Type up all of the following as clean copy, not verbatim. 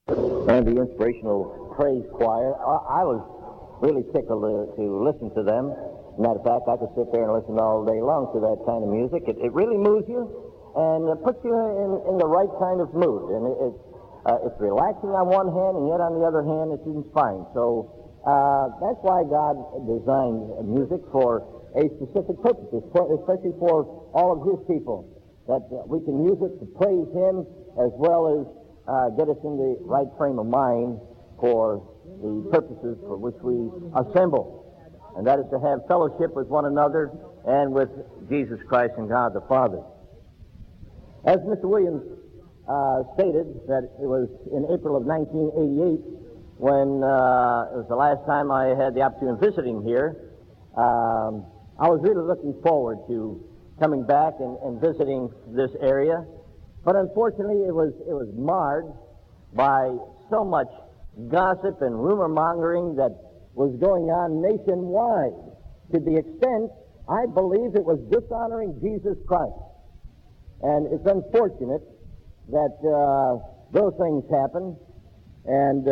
And the inspirational praise choir. I was really tickled to listen to them. Matter of fact, I could sit there and listen all day long to that kind of music. It really moves you and puts you in the right kind of mood. And it's relaxing on one hand, and yet on the other hand, it's inspiring. So that's why God designed music for a specific purpose, especially for all of His people, that we can use it to praise Him as well as get us in the right frame of mind for the purposes for which we assemble, and that is to have fellowship with one another and with Jesus Christ and God the Father. As Mr. Williams stated, that it was in April of 1988 when it was the last time I had the opportunity of visiting here. I was really looking forward to coming back and visiting this area, but unfortunately it was marred by so much gossip and rumor mongering that was going on nationwide, to the extent I believe it was dishonoring Jesus Christ. And it's unfortunate that those things happen. And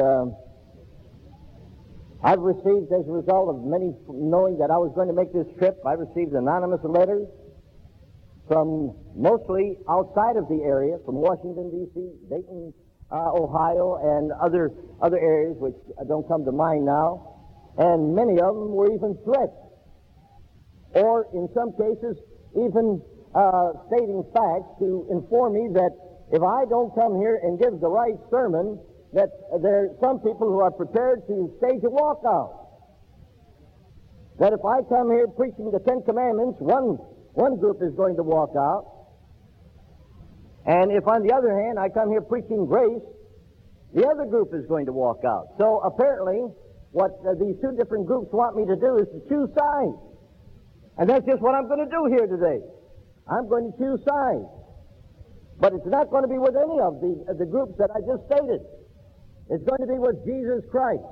I've received, as a result of many knowing that I was going to make this trip, I received anonymous letters from mostly outside of the area, from Washington, D.C., Dayton, Ohio, and other areas which don't come to mind now. And many of them were even threats, or in some cases even stating facts to inform me that if I don't come here and give the right sermon, that there are some people who are prepared to stage a walkout. That if I come here preaching the Ten Commandments, one group is going to walk out. And if, on the other hand, I come here preaching grace, the other group is going to walk out. So apparently, what these two different groups want me to do is to choose sides. And that's just what I'm going to do here today. I'm going to choose sides. But it's not going to be with any of the groups that I just stated. It's going to be with Jesus Christ.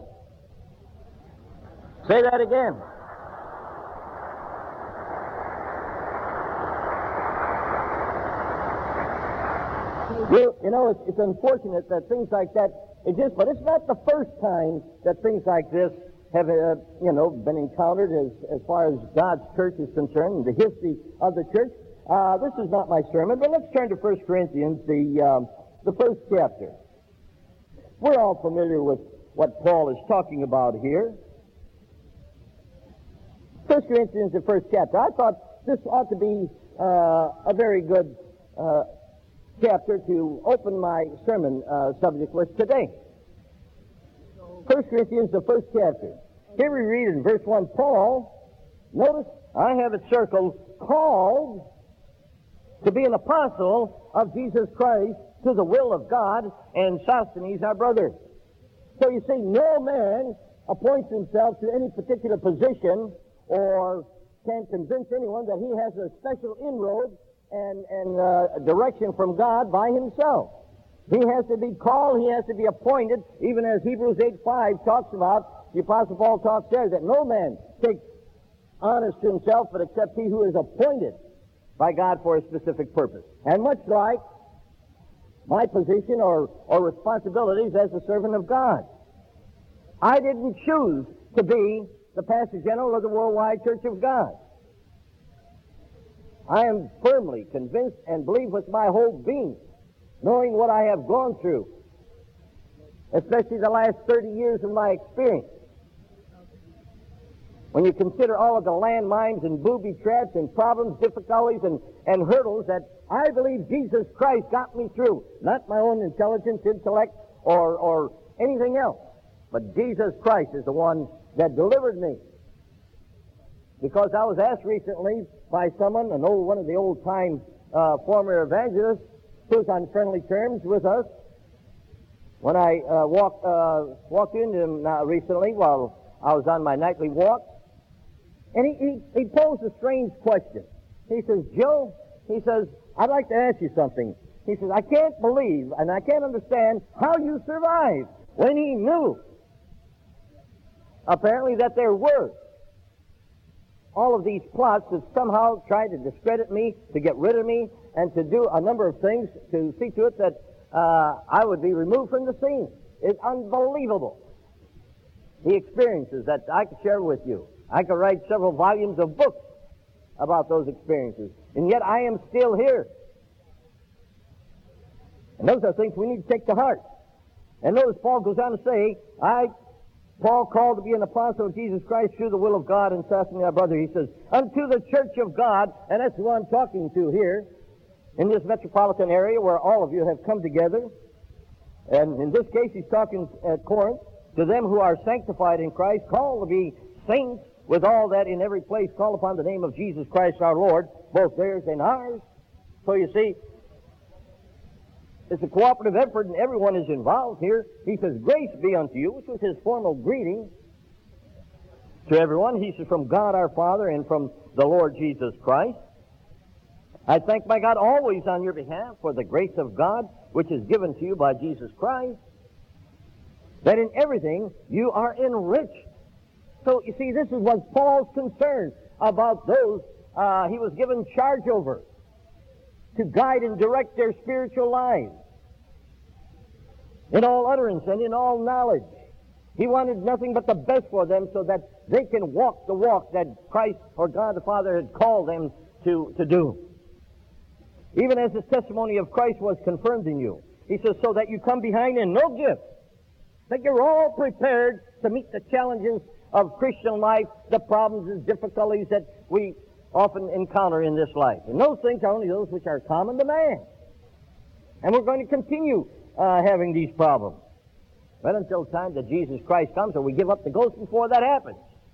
Say that again. You know, it's unfortunate that things like that exist, but it's not the first time that things like this have, been encountered as far as God's church is concerned, the history of the church. This is not my sermon, but let's turn to 1 Corinthians, the first chapter. We're all familiar with what Paul is talking about here. 1 Corinthians, the first chapter. I thought this ought to be a very good chapter to open my sermon subject with today. 1 Corinthians, the first chapter. Here we read in verse 1, Paul, notice, I have it circled, called to be an apostle of Jesus Christ to the will of God, and Sosthenes our brother. So you see, no man appoints himself to any particular position or can convince anyone that he has a special inroad and direction from God by himself. He has to be called, he has to be appointed, even as Hebrews 8:5 talks about, the Apostle Paul talks there, that no man takes honors to himself, but except he who is appointed by God for a specific purpose. And much like my position or responsibilities as a servant of God, I didn't choose to be the Pastor General of the Worldwide Church of God. I am firmly convinced and believe with my whole being, knowing what I have gone through, especially the last 30 years of my experience. When you consider all of the landmines and booby traps and problems, difficulties, and hurdles that I believe Jesus Christ got me through, not my own intelligence, intellect, or anything else, but Jesus Christ is the one that delivered me. Because I was asked recently by someone, one of the old-time former evangelists, who's on friendly terms with us, when I walked into him recently while I was on my nightly walk, and he posed a strange question. He says, Joe, he says, I'd like to ask you something. He says, I can't believe and I can't understand how you survived, when he knew apparently that there were all of these plots that somehow tried to discredit me, to get rid of me, and to do a number of things to see to it that I would be removed from the scene. is unbelievable. The experiences that I could share with you. I could write several volumes of books about those experiences. And yet I am still here. And those are things we need to take to heart. And notice Paul goes on to say, Paul called to be an apostle of Jesus Christ through the will of God, and Sosthenes our brother, he says, unto the church of God, and that's who I'm talking to here, in this metropolitan area where all of you have come together. And in this case, he's talking at Corinth, to them who are sanctified in Christ, called to be saints, with all that in every place call upon the name of Jesus Christ our Lord, both theirs and ours. So you see, it's a cooperative effort, and everyone is involved here. He says, grace be unto you, which was his formal greeting to everyone. He says, from God our Father and from the Lord Jesus Christ. I thank my God always on your behalf for the grace of God, which is given to you by Jesus Christ, that in everything you are enriched. So, you see, this is what Paul's concern about those he was given charge over, to guide and direct their spiritual lives in all utterance and in all knowledge. He wanted nothing but the best for them so that they can walk the walk that Christ or God the Father had called them to do. Even as the testimony of Christ was confirmed in you. He says, so that you come behind in no gift, that you're all prepared to meet the challenges of Christian life, the problems and difficulties that we often encounter in this life. And those things are only those which are common to man. And we're going to continue having these problems. But until the time that Jesus Christ comes, or we give up the ghost before that happens.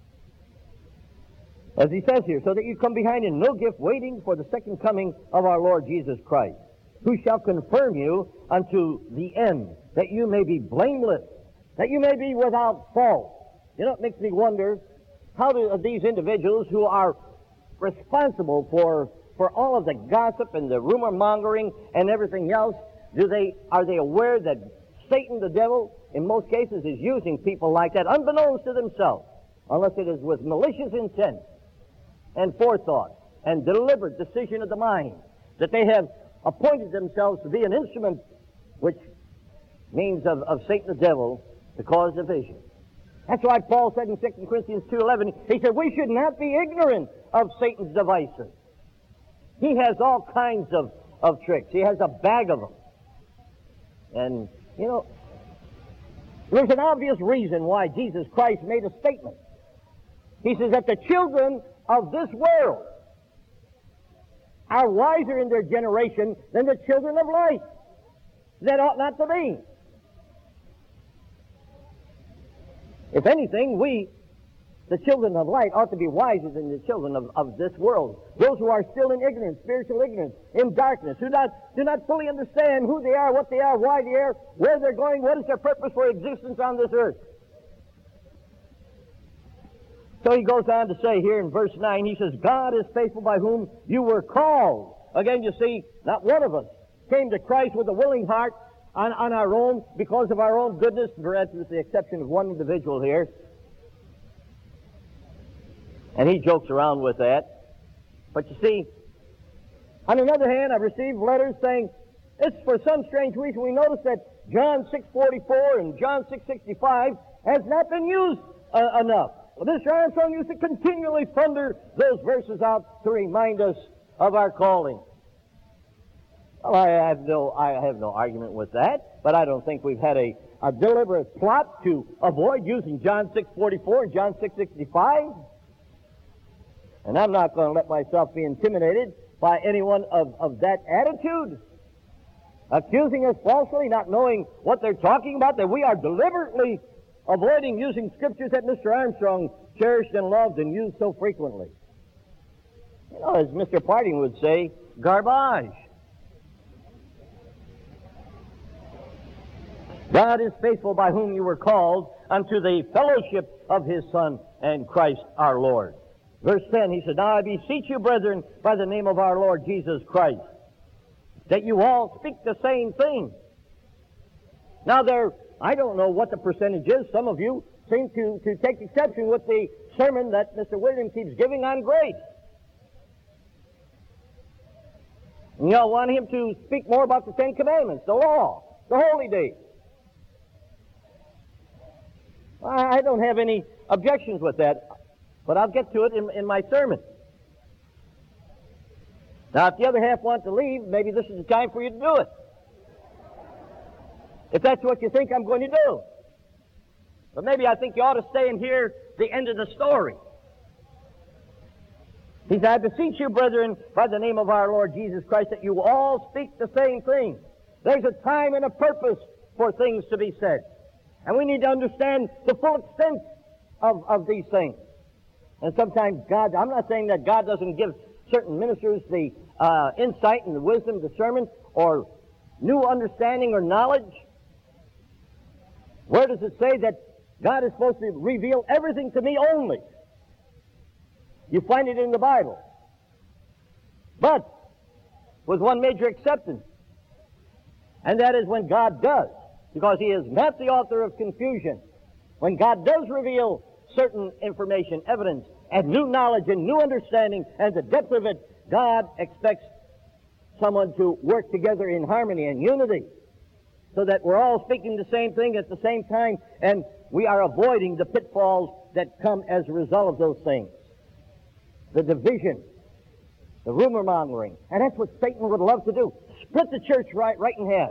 As he says here, so that you come behind in no gift, waiting for the second coming of our Lord Jesus Christ, who shall confirm you unto the end, that you may be blameless, that you may be without fault. You know, it makes me wonder, how do these individuals who are responsible for all of the gossip and the rumor mongering and everything else, are they aware that Satan, the devil, in most cases is using people like that, unbeknownst to themselves, unless it is with malicious intent and forethought and deliberate decision of the mind, that they have appointed themselves to be an instrument which means of Satan the devil to cause division. That's why Paul said in 2 Corinthians 2:11, he said, we should not be ignorant of Satan's devices. He has all kinds of tricks. He has a bag of them. And, you know, there's an obvious reason why Jesus Christ made a statement. He says that the children of this world are wiser in their generation than the children of light. That ought not to be. If anything, we, the children of light, ought to be wiser than the children of this world. Those who are still in ignorance, spiritual ignorance, in darkness, who do not fully understand who they are, what they are, why they are, where they're going, what is their purpose for existence on this earth. So he goes on to say here in verse 9, he says, God is faithful by whom you were called. Again, you see, not one of us came to Christ with a willing heart on our own, because of our own goodness, perhaps with the exception of one individual here. And he jokes around with that. But you see, on another hand, I've received letters saying, it's for some strange reason we notice that John 6:44 and John 6:65 has not been used enough. Well, Mr. Armstrong used to continually thunder those verses out to remind us of our calling. Well, I have no argument with that, but I don't think we've had a deliberate plot to avoid using John 6:44 and John 6:65. And I'm not going to let myself be intimidated by anyone of that attitude, accusing us falsely, not knowing what they're talking about, that we are deliberately avoiding using scriptures that Mr. Armstrong cherished and loved and used so frequently. You know, as Mr. Parting would say, garbage. God is faithful by whom you were called unto the fellowship of his Son and Christ our Lord. Verse 10, he said, now I beseech you, brethren, by the name of our Lord Jesus Christ, that you all speak the same thing. Now I don't know what the percentage is. Some of you seem to take exception with the sermon that Mr. William keeps giving on grace. And y'all want him to speak more about the Ten Commandments, the law, the holy days. I don't have any objections with that, but I'll get to it in my sermon. Now, if the other half want to leave, maybe this is the time for you to do it. If that's what you think I'm going to do. But maybe I think you ought to stay and hear the end of the story. He said, I beseech you, brethren, by the name of our Lord Jesus Christ, that you all speak the same thing. There's a time and a purpose for things to be said. And we need to understand the full extent of these things. And sometimes God, I'm not saying that God doesn't give certain ministers the insight and the wisdom, discernment, or new understanding or knowledge. Where does it say that God is supposed to reveal everything to me only? You find it in the Bible. But with one major acceptance, and that is when God does, because He is not the author of confusion. When God does reveal certain information, evidence, and new knowledge and new understanding and the depth of it, God expects someone to work together in harmony and unity so that we're all speaking the same thing at the same time, and we are avoiding the pitfalls that come as a result of those things. The division, the rumor mongering, and that's what Satan would love to do. Split the church right in half.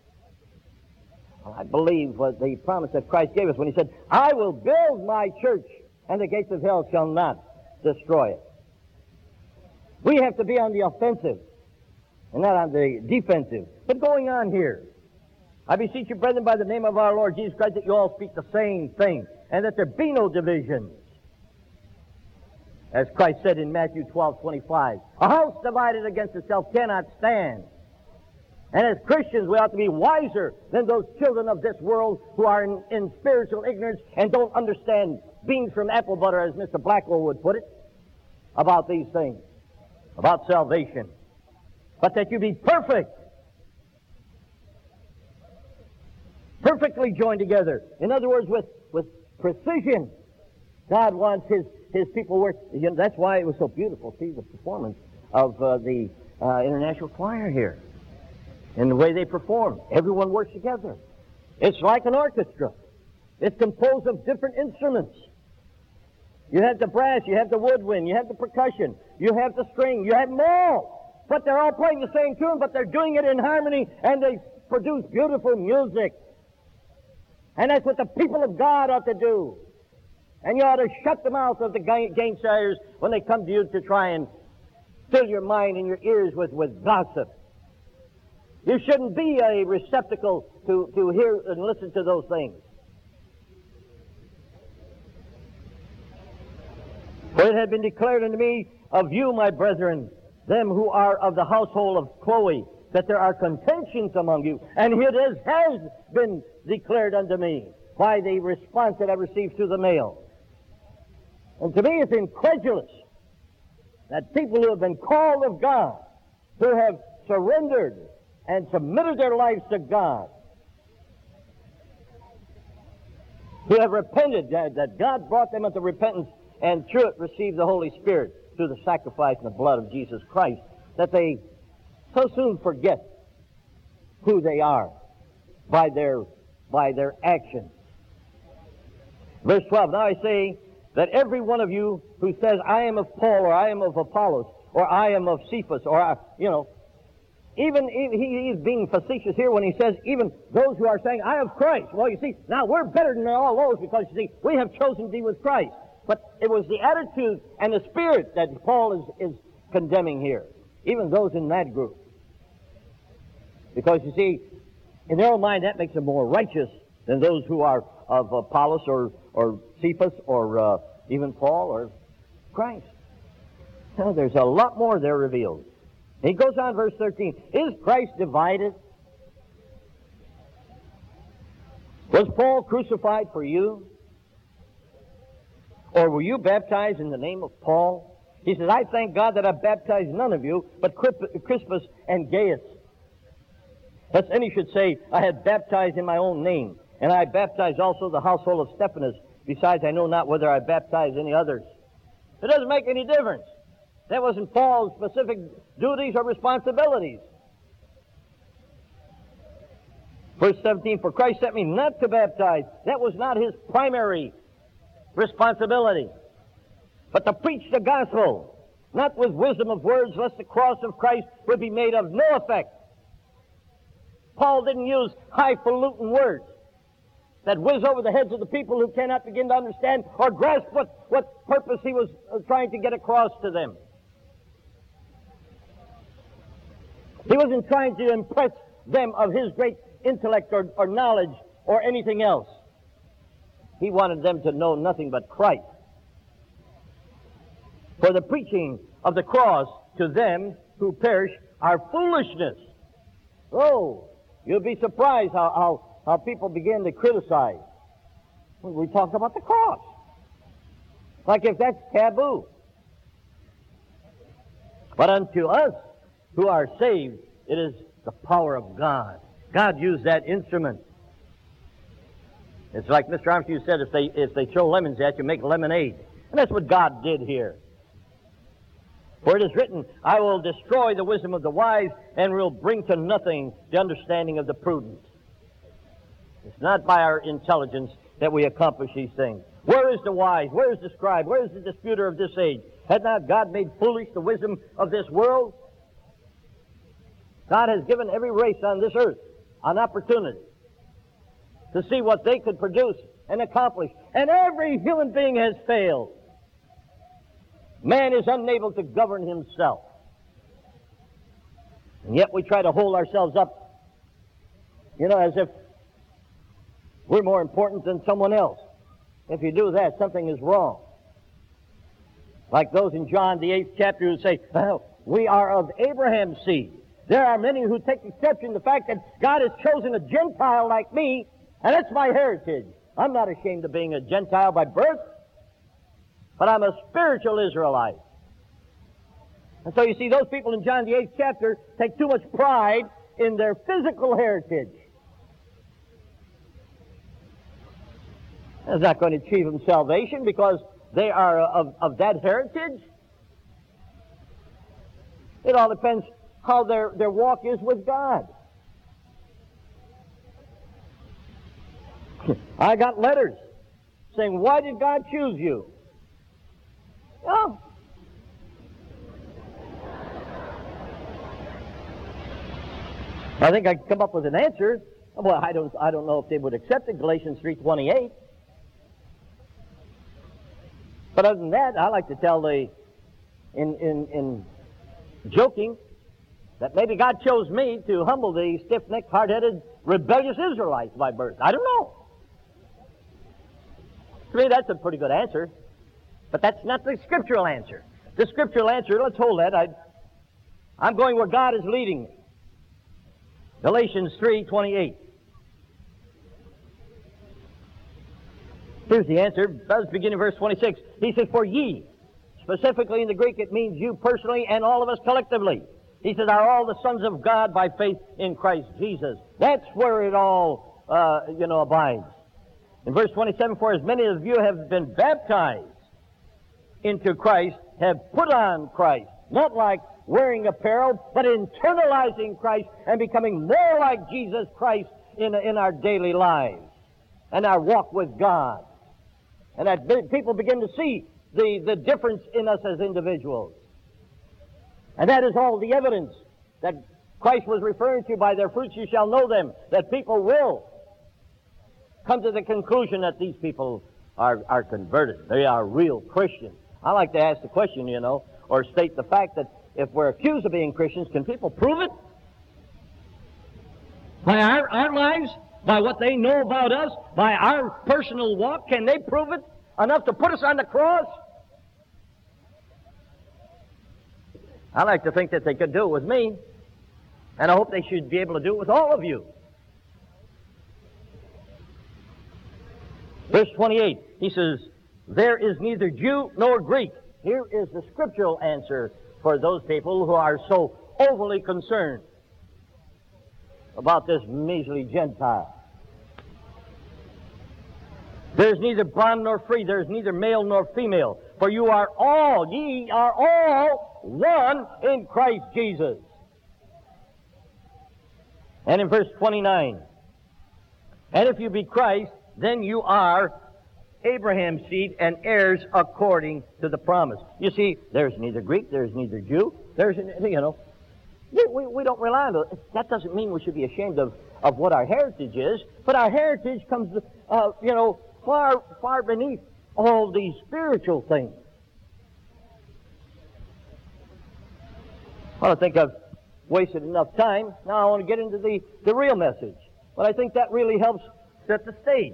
I believe what the promise that Christ gave us when He said, I will build my church, and the gates of hell shall not destroy it. We have to be on the offensive and not on the defensive. But going on here, I beseech you, brethren, by the name of our Lord Jesus Christ, that you all speak the same thing, and that there be no divisions. As Christ said in Matthew 12:25, a house divided against itself cannot stand. And as Christians, we ought to be wiser than those children of this world who are in spiritual ignorance and don't understand beans from apple butter, as Mr. Blackwell would put it, about these things, about salvation. But that you be perfect, perfectly joined together. In other words, with precision. God wants His people work. You know, that's why it was so beautiful. See the performance of the International Choir here. And the way they perform. Everyone works together. It's like an orchestra. It's composed of different instruments. You have the brass, you have the woodwind, you have the percussion, you have the string, you have them all. But they're all playing the same tune, but they're doing it in harmony, and they produce beautiful music. And that's what the people of God ought to do. And you ought to shut the mouth of the gainsayers when they come to you to try and fill your mind and your ears with gossip. You shouldn't be a receptacle to hear and listen to those things. For it had been declared unto me of you, my brethren, them who are of the household of Chloe, that there are contentions among you. And it has been declared unto me by the response that I received through the mail. And to me it's incredulous that people who have been called of God, who have surrendered and submitted their lives to God, who have repented, that God brought them unto repentance, and through it received the Holy Spirit through the sacrifice and the blood of Jesus Christ, that they so soon forget who they are by their actions. Verse 12, now I say that every one of you who says, I am of Paul, or I am of Apollos, or I am of Cephas, or, even he is being facetious here when he says, even those who are saying, I have Christ. Well, you see, now we're better than all those because, you see, we have chosen to be with Christ. But it was the attitude and the spirit that Paul is condemning here, even those in that group. Because, you see, in their own mind, that makes them more righteous than those who are of Apollos or Cephas or even Paul or Christ. Now, there's a lot more there revealed. He goes on, verse 13. Is Christ divided? Was Paul crucified for you? Or were you baptized in the name of Paul? He says, I thank God that I baptized none of you, but Crispus and Gaius. Lest any should say, I had baptized in my own name, and I baptized also the household of Stephanas. Besides, I know not whether I baptized any others. It doesn't make any difference. That wasn't Paul's specific duties or responsibilities. Verse 17, for Christ sent me not to baptize. That was not his primary responsibility, but to preach the gospel, not with wisdom of words, lest the cross of Christ would be made of no effect. Paul didn't use highfalutin words that whiz over the heads of the people who cannot begin to understand or grasp what purpose he was trying to get across to them. He wasn't trying to impress them of his great intellect or knowledge or anything else. He wanted them to know nothing but Christ. For the preaching of the cross to them who perish are foolishness. Oh, you'll be surprised how people begin to criticize when we talk about the cross. Like if that's taboo. But unto us who are saved, it is the power of God. God used that instrument. It's like Mr. Armstrong said, if they throw lemons at you, make lemonade. And that's what God did here. For it is written, I will destroy the wisdom of the wise and will bring to nothing the understanding of the prudent. It's not by our intelligence that we accomplish these things. Where is the wise? Where is the scribe? Where is the disputer of this age? Had not God made foolish the wisdom of this world? God has given every race on this earth an opportunity to see what they could produce and accomplish. And every human being has failed. Man is unable to govern himself. And yet we try to hold ourselves up, as if we're more important than someone else. If you do that, something is wrong. Like those in John, the 8th chapter, who say, well, we are of Abraham's seed. There are many who take exception to the fact that God has chosen a Gentile like me, and that's my heritage. I'm not ashamed of being a Gentile by birth, but I'm a spiritual Israelite. And so you see, those people in John the 8th chapter take too much pride in their physical heritage. It's not going to achieve them salvation because they are of that heritage. It all depends how their walk is with God. I got letters saying, why did God choose you? Oh. I think I could come up with an answer. Well, I don't know if they would accept it, Galatians 3:28. But other than that, I like to tell in joking, that maybe God chose me to humble the stiff-necked, hard-headed, rebellious Israelites by birth. I don't know. To me, that's a pretty good answer. But that's not the scriptural answer. The scriptural answer, let's hold that. I'm going where God is leading me. Galatians 3:28. Here's the answer. Let's begin in verse 26. He says, for ye, specifically in the Greek, it means you personally and all of us collectively. He says, are all the sons of God by faith in Christ Jesus. That's where it all, abides. In verse 27, for as many of you have been baptized into Christ, have put on Christ. Not like wearing apparel, but internalizing Christ and becoming more like Jesus Christ in our daily lives and our walk with God. And that people begin to see the difference in us as individuals. And that is all the evidence that Christ was referring to, by their fruits you shall know them, that people will come to the conclusion that these people are converted. They are real Christians. I like to ask the question, or state the fact that if we're accused of being Christians, can people prove it? By our lives? By what they know about us? By our personal walk? Can they prove it enough to put us on the cross? I like to think that they could do it with me, and I hope they should be able to do it with all of you. Verse 28, he says, there is neither Jew nor Greek. Here is the scriptural answer for those people who are so overly concerned about this measly Gentile. There is neither bond nor free, there is neither male nor female, for ye are all one in Christ Jesus. And in verse 29, And if you be Christ, then you are Abraham's seed and heirs according to the promise. You see, there's neither Greek, there's neither Jew, we don't rely on it. That doesn't mean we should be ashamed of what our heritage is, but our heritage comes, far beneath all these spiritual things. Well, I think I've wasted enough time. Now I want to get into the real message. But I think that really helps set the stage.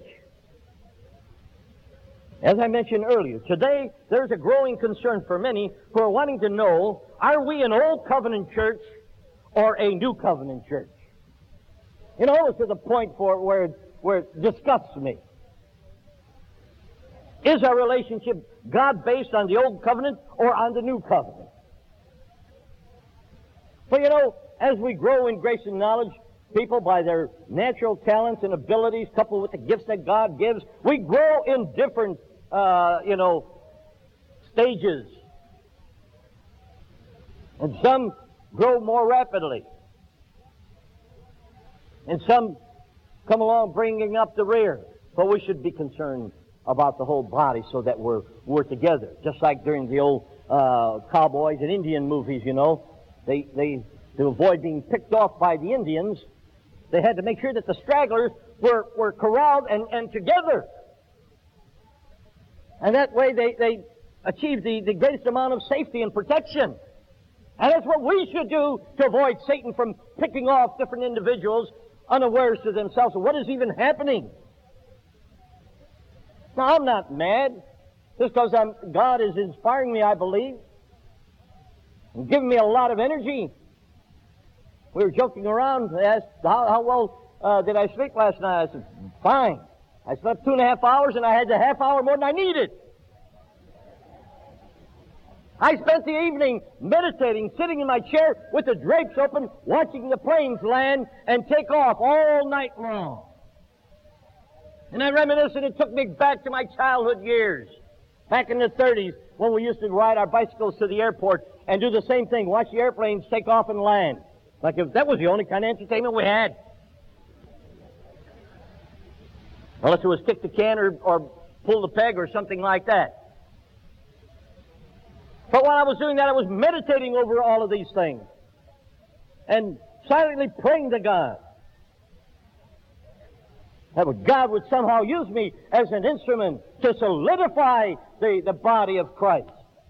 As I mentioned earlier, today there's a growing concern for many who are wanting to know, are we an old covenant church or a new covenant church? It's to the point where it disgusts me. Is our relationship God-based on the old covenant or on the new covenant? But as we grow in grace and knowledge, people, by their natural talents and abilities, coupled with the gifts that God gives, we grow in different, stages. And some grow more rapidly. And some come along bringing up the rear. But we should be concerned about the whole body so that we're together. Just like during the old cowboys and Indian movies, They to avoid being picked off by the Indians, they had to make sure that the stragglers were corralled and together. And that way they achieved the greatest amount of safety and protection. And that's what we should do to avoid Satan from picking off different individuals unawares to themselves of what is even happening. Now, I'm not mad just because God is inspiring me, I believe, and giving me a lot of energy. We were joking around. They asked, how well did I sleep last night? I said, fine. I slept 2.5 hours, and I had the half hour more than I needed. I spent the evening meditating, sitting in my chair with the drapes open, watching the planes land and take off all night long. And I reminisced, and it took me back to my childhood years, back in the 30s, when we used to ride our bicycles to the airport and do the same thing, watch the airplanes take off and land. Like if that was the only kind of entertainment we had. Unless it was kick the can or pull the peg or something like that. But while I was doing that, I was meditating over all of these things. And silently praying to God. That God would somehow use me as an instrument to solidify the body of Christ.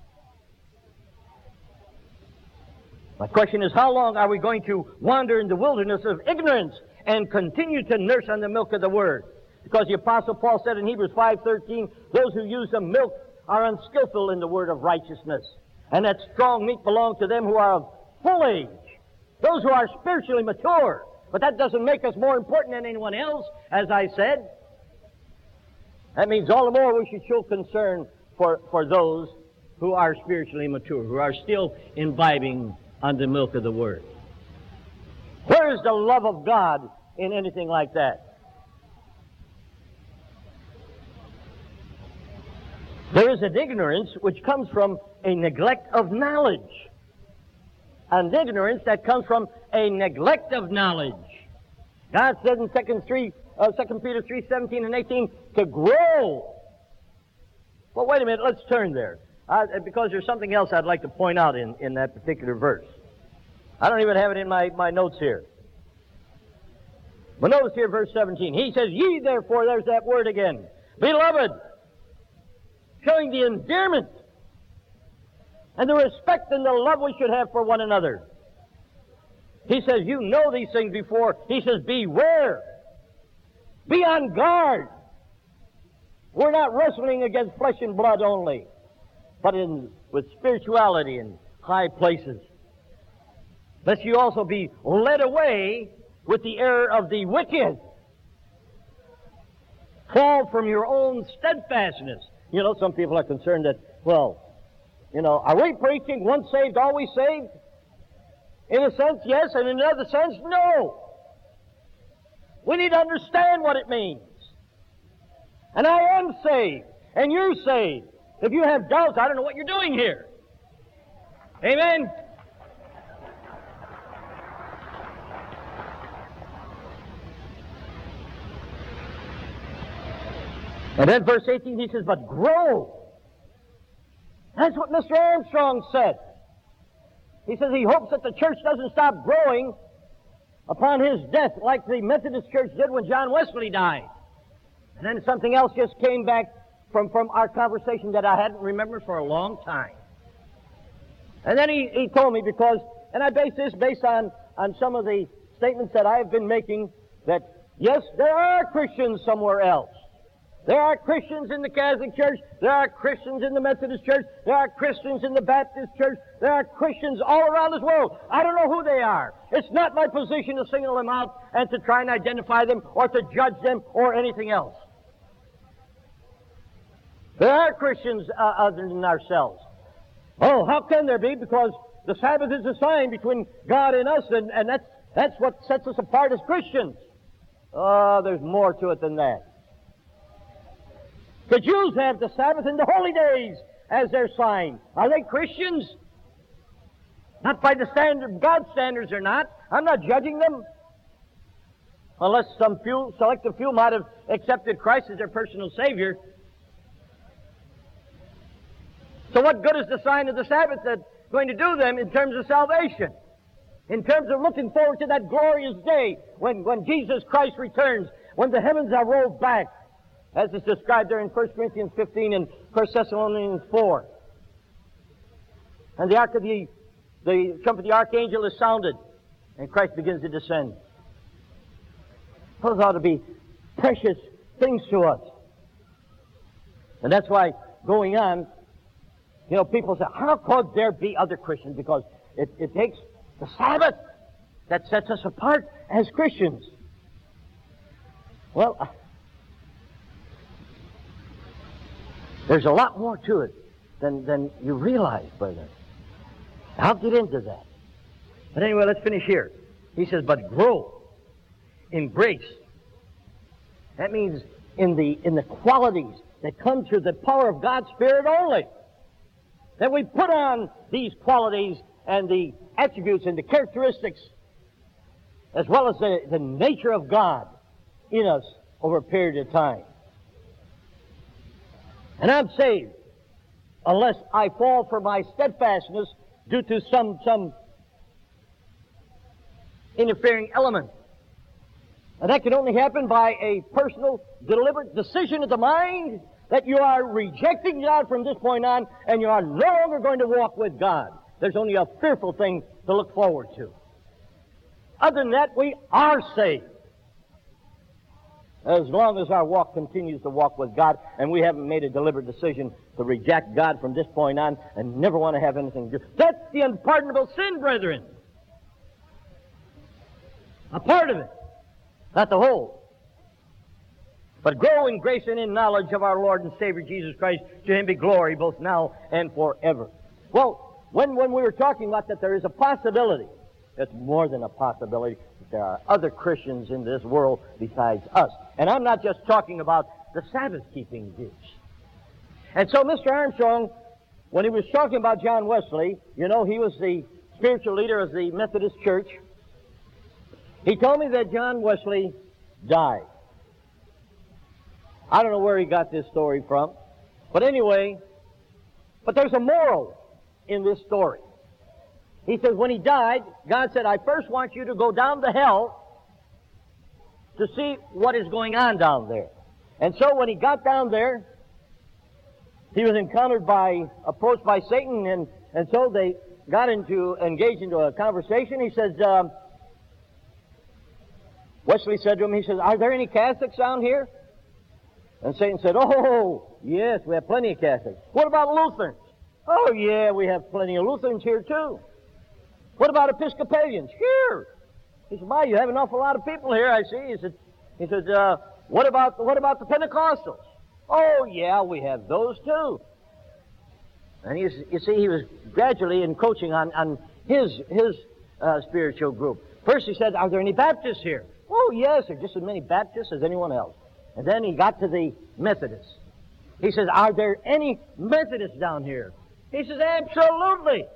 My question is, how long are we going to wander in the wilderness of ignorance and continue to nurse on the milk of the Word? Because the Apostle Paul said in Hebrews 5:13, those who use the milk are unskillful in the word of righteousness. And that strong meat belongs to them who are of full age, those who are spiritually mature. But that doesn't make us more important than anyone else, as I said. That means all the more we should show concern for those who are spiritually mature, who are still imbibing on the milk of the Word. Where is the love of God in anything like that? There is an ignorance which comes from a neglect of knowledge. An ignorance that comes from a neglect of knowledge. God says in 2 Peter 3:17 and 18 to grow. Well, wait a minute, let's turn there. Because there's something else I'd like to point out in that particular verse. I don't even have it in my notes here. But notice here verse 17. He says, ye therefore, there's that word again, beloved, showing the endearment and the respect and the love we should have for one another. He says, you know these things before. He says, beware. Be on guard. We're not wrestling against flesh and blood only, but with spirituality in high places. Lest you also be led away with the error of the wicked. Fall from your own steadfastness. You know, some people are concerned that, well, are we preaching once saved, always saved? In a sense, yes, and in another sense, no. We need to understand what it means. And I am saved, and you're saved. If you have doubts, I don't know what you're doing here. Amen? And then verse 18, he says, but grow. That's what Mr. Armstrong said. He says he hopes that the church doesn't stop growing upon his death like the Methodist Church did when John Wesley died. And then something else just came back from our conversation that I hadn't remembered for a long time. And then he told me because, and I base this based on some of the statements that I have been making, that yes, there are Christians somewhere else. There are Christians in the Catholic Church. There are Christians in the Methodist Church. There are Christians in the Baptist Church. There are Christians all around this world. I don't know who they are. It's not my position to single them out and to try and identify them or to judge them or anything else. There are Christians other than ourselves. Oh, how can there be? Because the Sabbath is a sign between God and us, and that's what sets us apart as Christians. Oh, there's more to it than that. The Jews have the Sabbath and the holy days as their sign. Are they Christians? Not by the standard, God's standards or not. I'm not judging them. Unless some selective few might have accepted Christ as their personal Savior. So what good is the sign of the Sabbath that's going to do them in terms of salvation? In terms of looking forward to that glorious day when Jesus Christ returns, when the heavens are rolled back, as is described there in 1 Corinthians 15 and 1 Thessalonians 4. And the trumpet of the archangel is sounded, and Christ begins to descend. Those ought to be precious things to us. And that's why, going on, people say, how could there be other Christians? Because it takes the Sabbath that sets us apart as Christians. Well, there's a lot more to it than you realize, brother. I'll get into that. But anyway, let's finish here. He says, but grow in grace. That means in the qualities that come through the power of God's Spirit only. That we put on these qualities and the attributes and the characteristics as well as the nature of God in us over a period of time. And I'm saved unless I fall for my steadfastness due to some interfering element. And that can only happen by a personal, deliberate decision of the mind that you are rejecting God from this point on and you are no longer going to walk with God. There's only a fearful thing to look forward to. Other than that, we are saved. As long as our walk continues to walk with God and we haven't made a deliberate decision to reject God from this point on and never want to have anything to do. That's the unpardonable sin, brethren. A part of it, not the whole. But grow in grace and in knowledge of our Lord and Savior Jesus Christ. To Him be glory both now and forever. Well, when we were talking about that there is a possibility, it's more than a possibility, that there are other Christians in this world besides us. And I'm not just talking about the Sabbath-keeping Jews. And so Mr. Armstrong, when he was talking about John Wesley, he was the spiritual leader of the Methodist Church. He told me that John Wesley died. I don't know where he got this story from. But anyway, there's a moral in this story. He says when he died, God said, I first want you to go down to hell to see what is going on down there. And so when he got down there, he was approached by Satan, and so they got engaged into a conversation. He says, Wesley said to him, he says, are there any Catholics down here? And Satan said, oh, yes, we have plenty of Catholics. What about Lutherans? Oh, yeah, we have plenty of Lutherans here, too. What about Episcopalians? Here. He said, you have an awful lot of people here, I see. He said, what about the Pentecostals? Oh, yeah, we have those, too. And you see, he was gradually encroaching on his spiritual group. First he said, are there any Baptists here? Oh, yes, there are just as many Baptists as anyone else. And then he got to the Methodists. He says, are there any Methodists down here? He says, absolutely.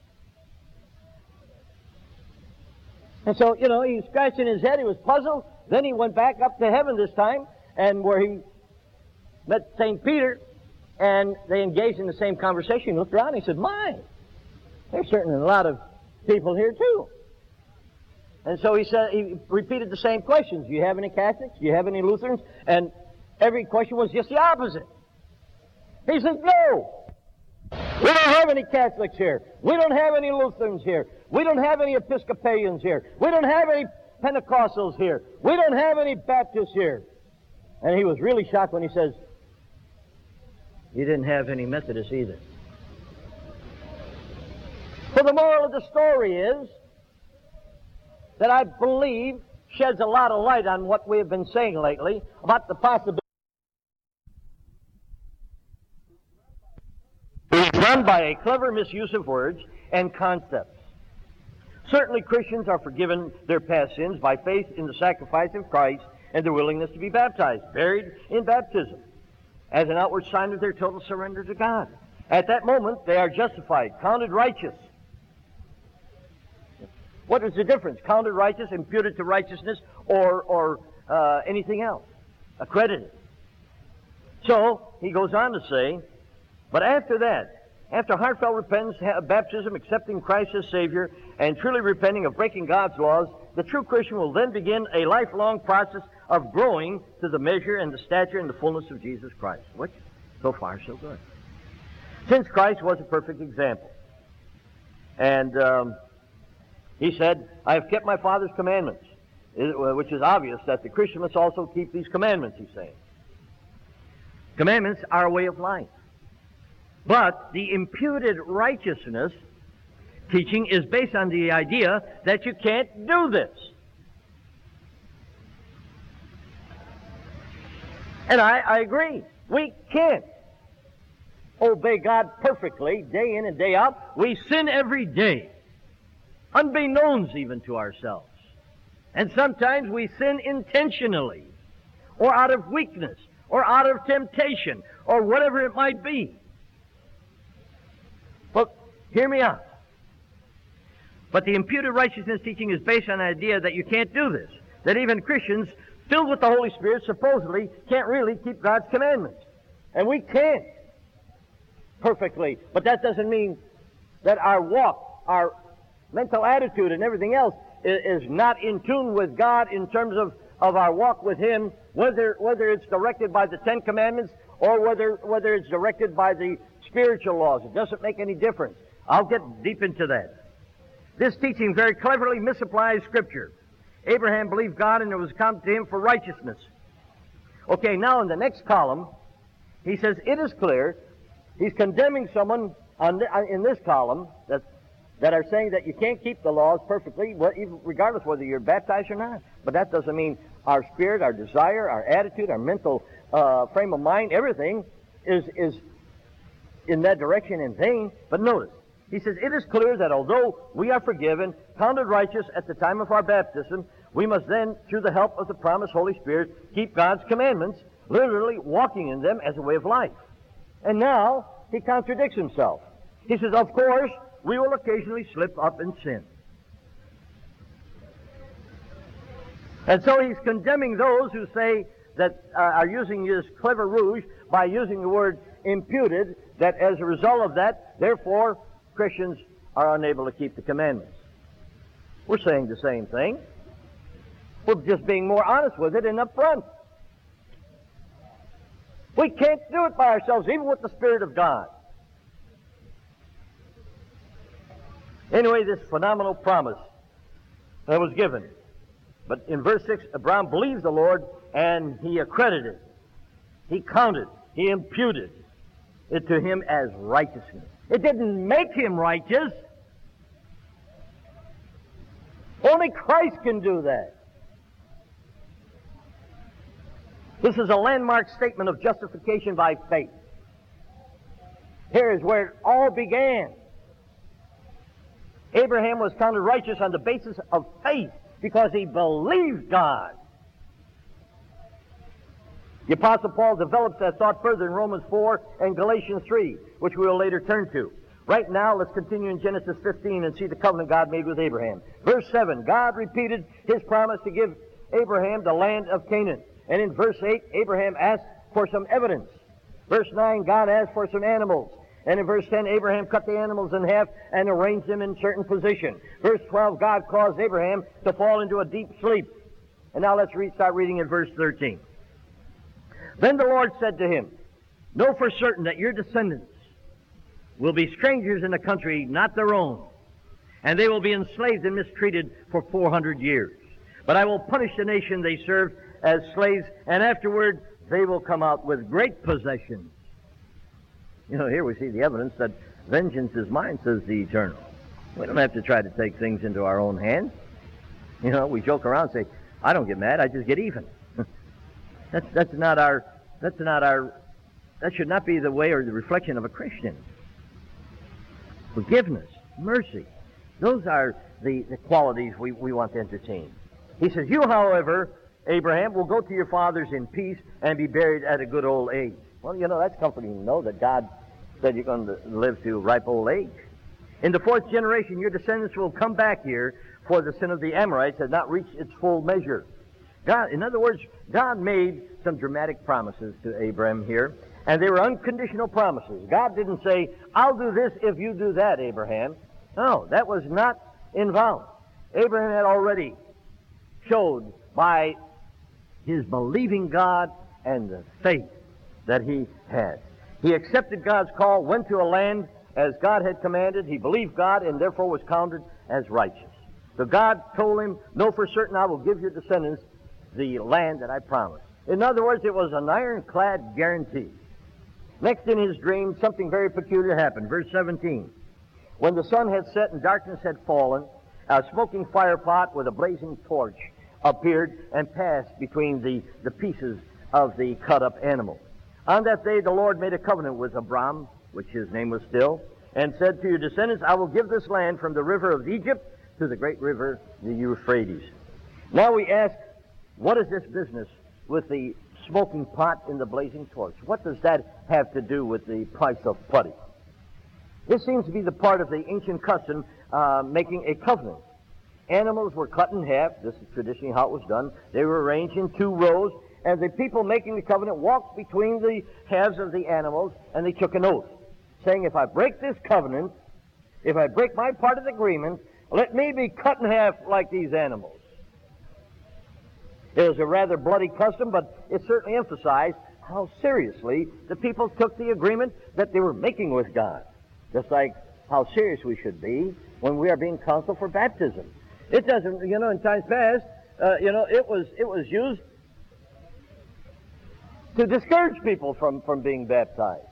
And so, he was scratching his head. He was puzzled. Then he went back up to heaven this time, and where he met St. Peter, and they engaged in the same conversation. He looked around and he said, my, there's certainly a lot of people here too. And so he repeated the same questions. Do you have any Catholics? Do you have any Lutherans? And every question was just the opposite. He said, no. We don't have any Catholics here. We don't have any Lutherans here. We don't have any Episcopalians here. We don't have any Pentecostals here. We don't have any Baptists here. And he was really shocked when he says, you didn't have any Methodists either. So the moral of the story is that I believe sheds a lot of light on what we have been saying lately about the possibility is done by a clever misuse of words and concepts. Certainly Christians are forgiven their past sins by faith in the sacrifice of Christ and their willingness to be baptized, buried in baptism, as an outward sign of their total surrender to God. At that moment, they are justified, counted righteous. What is the difference? Counted righteous, imputed to righteousness, or anything else? Accredited. So, he goes on to say, but after that, after heartfelt repentance, baptism, accepting Christ as Savior, and truly repenting of breaking God's laws, the true Christian will then begin a lifelong process of growing to the measure and the stature and the fullness of Jesus Christ. Which, so far, so good. Since Christ was a perfect example. And he said, I have kept my Father's commandments, which is obvious that the Christian must also keep these commandments, he's saying. Commandments are a way of life. But the imputed righteousness teaching is based on the idea that you can't do this. And I agree. We can't obey God perfectly day in and day out. We sin every day, unbeknownst even to ourselves. And sometimes we sin intentionally, or out of weakness, or out of temptation, or whatever it might be. But hear me out. But the imputed righteousness teaching is based on the idea that you can't do this. That even Christians filled with the Holy Spirit supposedly can't really keep God's commandments. And we can't perfectly. But that doesn't mean that our walk, our mental attitude and everything else is not in tune with God in terms of our walk with Him, whether it's directed by the Ten Commandments or whether it's directed by the spiritual laws. It doesn't make any difference. I'll get deep into that. This teaching very cleverly misapplies Scripture. Abraham believed God and it was counted to him for righteousness. Okay, now in the next column, he says, it is clear. He's condemning someone in this column that are saying that you can't keep the laws perfectly, regardless whether you're baptized or not. But that doesn't mean our spirit, our desire, our attitude, our mental frame of mind, everything is in that direction in vain. But notice, he says, it is clear that although we are forgiven, counted righteous at the time of our baptism, we must then, through the help of the promised Holy Spirit, keep God's commandments, literally walking in them as a way of life. And now, he contradicts himself. He says, of course, we will occasionally slip up and sin. And so he's condemning those who say that are using this clever rouge by using the word imputed, that as a result of that, therefore, Christians are unable to keep the commandments. We're saying the same thing. We're just being more honest with it and upfront. We can't do it by ourselves, even with the Spirit of God. Anyway, this phenomenal promise that was given. But in verse 6, Abraham believed the Lord and he accredited, he counted, he imputed it to him as righteousness. It didn't make him righteous. Only Christ can do that. This is a landmark statement of justification by faith. Here is where it all began. Abraham was counted righteous on the basis of faith because he believed God. The Apostle Paul develops that thought further in Romans 4 and Galatians 3, which we will later turn to. Right now, let's continue in Genesis 15 and see the covenant God made with Abraham. Verse 7, God repeated His promise to give Abraham the land of Canaan. And in verse 8, Abraham asked for some evidence. Verse 9, God asked for some animals. And in verse 10, Abraham cut the animals in half and arranged them in certain position. Verse 12, God caused Abraham to fall into a deep sleep. And now let's start reading in verse 13. Then the Lord said to him, know for certain that your descendants will be strangers in a country not their own, and they will be enslaved and mistreated for 400 years. But I will punish the nation they served as slaves, and afterward they will come out with great possessions. You know, here we see the evidence that vengeance is mine, says the Eternal. We don't have to try to take things into our own hands. You know, we joke around and say, I don't get mad, I just get even. That should not be the way or the reflection of a Christian. Forgiveness, mercy, those are the qualities we want to entertain. He says, you, however, Abraham, will go to your fathers in peace and be buried at a good old age. Well, you know, that's comforting to know that God said you're going to live to ripe old age. In the fourth generation, your descendants will come back here, for the sin of the Amorites has not reached its full measure. God, in other words, God made some dramatic promises to Abraham here, and they were unconditional promises. God didn't say, I'll do this if you do that, Abraham. No, that was not involved. Abraham had already showed by his believing God and the faith that he had. He accepted God's call, went to a land as God had commanded. He believed God and therefore was counted as righteous. So God told him, know for certain I will give your descendants the land that I promised. In other words, it was an ironclad guarantee. Next in his dream, something very peculiar happened. Verse 17. When the sun had set and darkness had fallen, a smoking fire pot with a blazing torch appeared and passed between the pieces of the cut-up animal. On that day the Lord made a covenant with Abram, which his name was still, and said to your descendants, I will give this land from the river of Egypt to the great river, the Euphrates. Now we ask, what is this business with the smoking pot in the blazing torch? What does that have to do with the price of putty? This seems to be the part of the ancient custom making a covenant. Animals were cut in half. This is traditionally how it was done. They were arranged in two rows, and the people making the covenant walked between the halves of the animals, and they took an oath, saying, if I break this covenant, if I break my part of the agreement, let me be cut in half like these animals. It was a rather bloody custom, but it certainly emphasized how seriously the people took the agreement that they were making with God. Just like how serious we should be when we are being counseled for baptism. It doesn't, you know, in times past, it was used to discourage people from being baptized.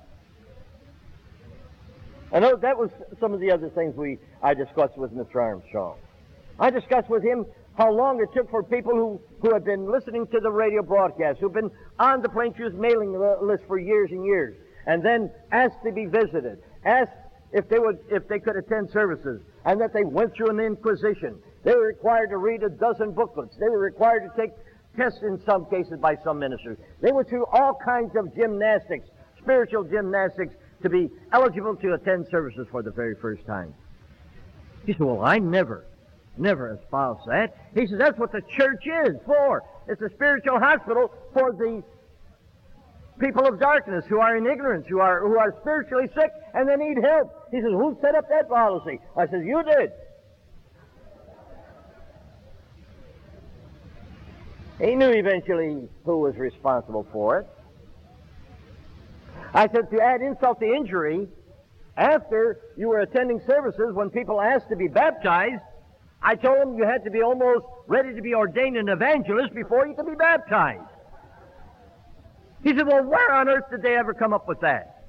I know that was some of the other things I discussed with Mr. Armstrong. I discussed with him how long it took for people who had been listening to the radio broadcast, who've been on the Plain Truth mailing list for years and years, and then asked to be visited, asked if they could attend services, and that they went through an inquisition. They were required to read a dozen booklets. They were required to take tests in some cases by some ministers. They went through all kinds of gymnastics, spiritual gymnastics, to be eligible to attend services for the very first time. He said, well, I never espouse that. He said, that's what the church is for. It's a spiritual hospital for the people of darkness who are in ignorance, who are spiritually sick, and they need help. He says, who set up that policy? I said, you did. He knew eventually who was responsible for it. I said, to add insult to injury, after you were attending services, when people asked to be baptized, I told them you had to be almost ready to be ordained an evangelist before you could be baptized. He said, well, where on earth did they ever come up with that?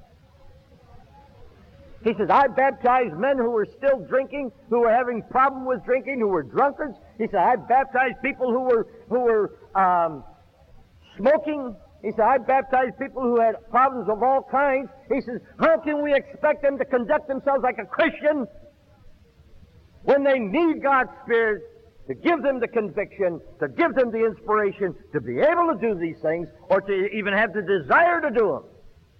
He says, I baptized men who were still drinking, who were having problem with drinking, who were drunkards. He said, I baptized people who were smoking. He said, I baptized people who had problems of all kinds. He says, how can we expect them to conduct themselves like a Christian when they need God's Spirit to give them the conviction, to give them the inspiration, to be able to do these things, or to even have the desire to do them?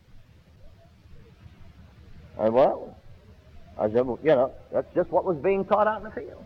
And well, I said, well, you know, that's just what was being taught out in the field.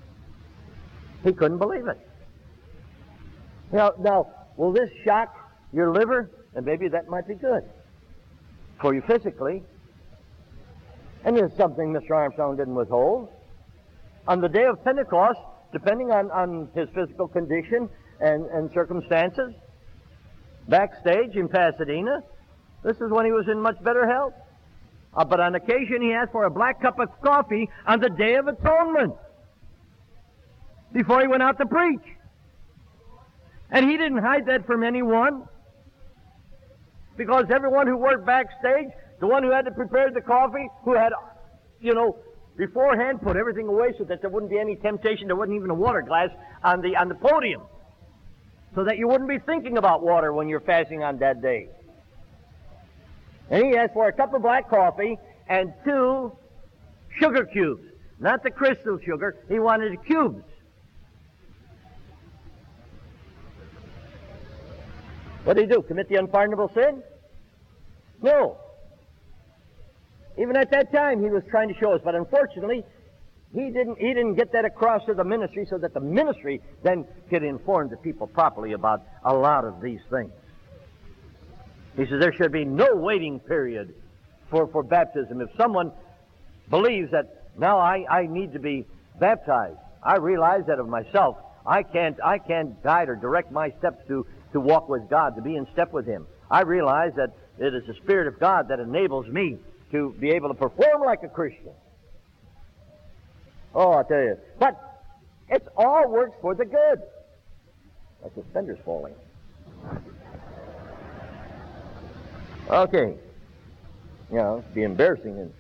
He couldn't believe it. Now, will this shock your liver, and maybe that might be good for you physically. And there's something Mr. Armstrong didn't withhold. On the day of Pentecost, depending on his physical condition and circumstances, backstage in Pasadena, this is when he was in much better health. But on occasion, he asked for a black cup of coffee on the Day of Atonement before he went out to preach. And he didn't hide that from anyone, because everyone who worked backstage, the one who had to prepare the coffee, who had, beforehand put everything away so that there wouldn't be any temptation, there wasn't even a water glass on the podium, so that you wouldn't be thinking about water when you're fasting on that day. And he asked for a cup of black coffee and 2 sugar cubes. Not the crystal sugar, he wanted the cubes. What did he do? Commit the unpardonable sin? No. Even at that time, he was trying to show us, but unfortunately, he didn't get that across to the ministry, so that the ministry then could inform the people properly about a lot of these things. He says there should be no waiting period for baptism. If someone believes that now I need to be baptized, I realize that of myself, I can't guide or direct my steps to walk with God, to be in step with Him. I realize that it is the Spirit of God that enables me to be able to perform like a Christian. Oh, I tell you. But it's all works for the good. My suspender's falling. Okay. It'd be embarrassing. And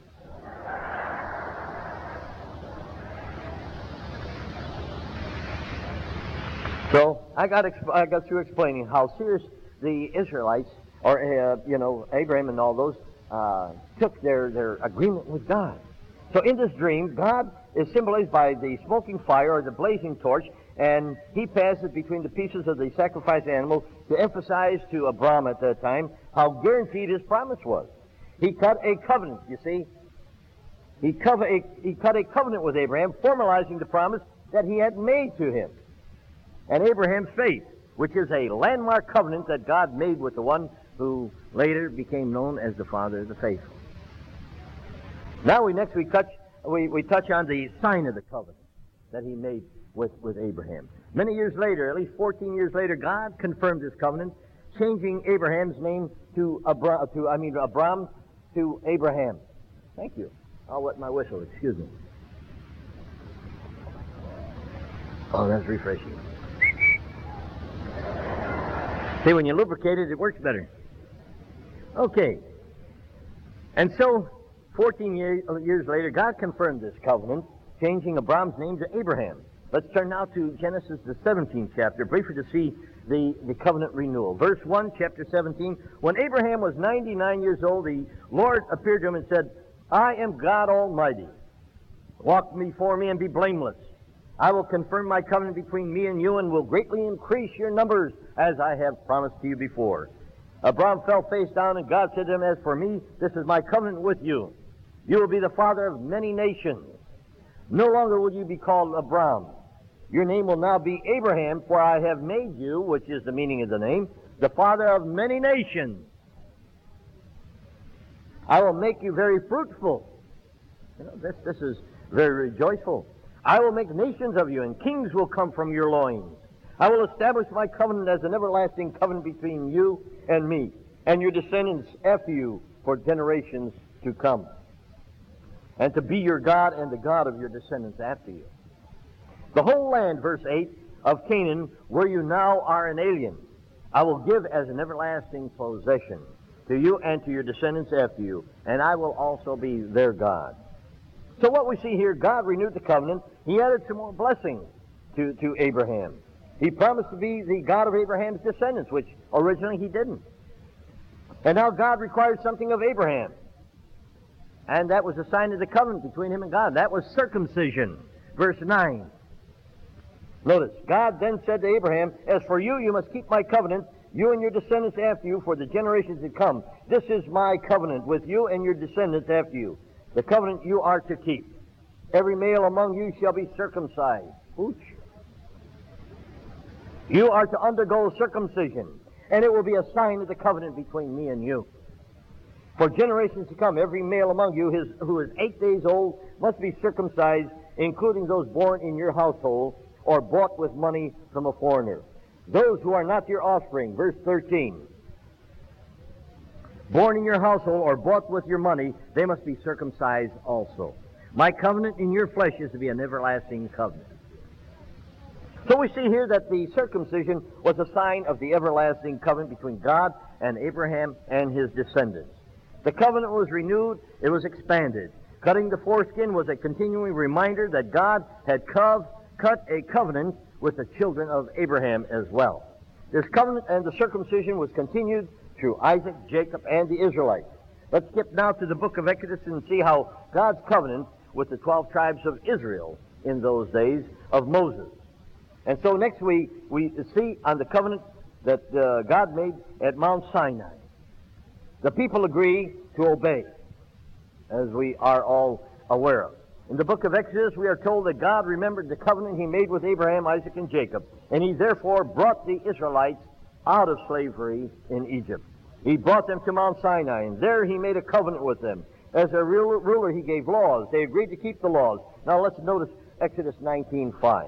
so I got through explaining how serious the Israelites, or Abraham and all those, took their agreement with God. So in this dream, God is symbolized by the smoking fire or the blazing torch, and he passes between the pieces of the sacrificed animal to emphasize to Abram at that time how guaranteed his promise was. He cut a covenant, you see. He cut a covenant with Abraham, formalizing the promise that he had made to him. And Abraham's faith, which is a landmark covenant that God made with the one who later became known as the Father of the Faithful. Now we touch on the sign of the covenant that he made with Abraham. Many years later, at least 14 years later, God confirmed this covenant, changing Abraham's name to Abram to Abraham. Thank you. I'll wet my whistle. Excuse me. Oh, that's refreshing. See, when you lubricate it, it works better. Okay. And so, 14 years later, God confirmed this covenant, changing Abram's name to Abraham. Let's turn now to Genesis, the 17th chapter, briefly to see the covenant renewal. Verse 1, chapter 17. When Abraham was 99 years old, the Lord appeared to him and said, I am God Almighty. Walk before me and be blameless. I will confirm my covenant between me and you and will greatly increase your numbers as I have promised to you before. Abram fell face down, and God said to him, As for me, this is my covenant with you. You will be the father of many nations. No longer will you be called Abram. Your name will now be Abraham, for I have made you, which is the meaning of the name, the father of many nations. I will make you very fruitful. This is very rejoiceful. I will make nations of you, and kings will come from your loins. I will establish my covenant as an everlasting covenant between you and me, and your descendants after you for generations to come, and to be your God and the God of your descendants after you. The whole land, verse 8, of Canaan, where you now are an alien, I will give as an everlasting possession to you and to your descendants after you, and I will also be their God. So what we see here, God renewed the covenant. He added some more blessings to Abraham. He promised to be the God of Abraham's descendants, which originally he didn't. And now God required something of Abraham. And that was a sign of the covenant between him and God. That was circumcision. Verse 9. Notice, God then said to Abraham, As for you, you must keep my covenant, you and your descendants after you, for the generations to come. This is my covenant with you and your descendants after you. The covenant you are to keep. Every male among you shall be circumcised. Ooch. You are to undergo circumcision. and it will be a sign of the covenant between me and you. For generations to come, every male among you who is 8 days old must be circumcised, including those born in your household or bought with money from a foreigner. Those who are not your offspring, verse 13, born in your household or bought with your money, they must be circumcised also. My covenant in your flesh is to be an everlasting covenant. So we see here that the circumcision was a sign of the everlasting covenant between God and Abraham and his descendants. The covenant was renewed, it was expanded. Cutting the foreskin was a continuing reminder that God had cut a covenant with the children of Abraham as well. This covenant and the circumcision was continued through Isaac, Jacob, and the Israelites. Let's skip now to the book of Exodus and see how God's covenant with the 12 tribes of Israel in those days of Moses. And so next we see on the covenant that God made at Mount Sinai. The people agree to obey, as we are all aware of. In the book of Exodus, we are told that God remembered the covenant he made with Abraham, Isaac, and Jacob, and he therefore brought the Israelites out of slavery in Egypt. He brought them to Mount Sinai, and there he made a covenant with them. As a ruler, he gave laws. They agreed to keep the laws. Now let's notice Exodus 19:5.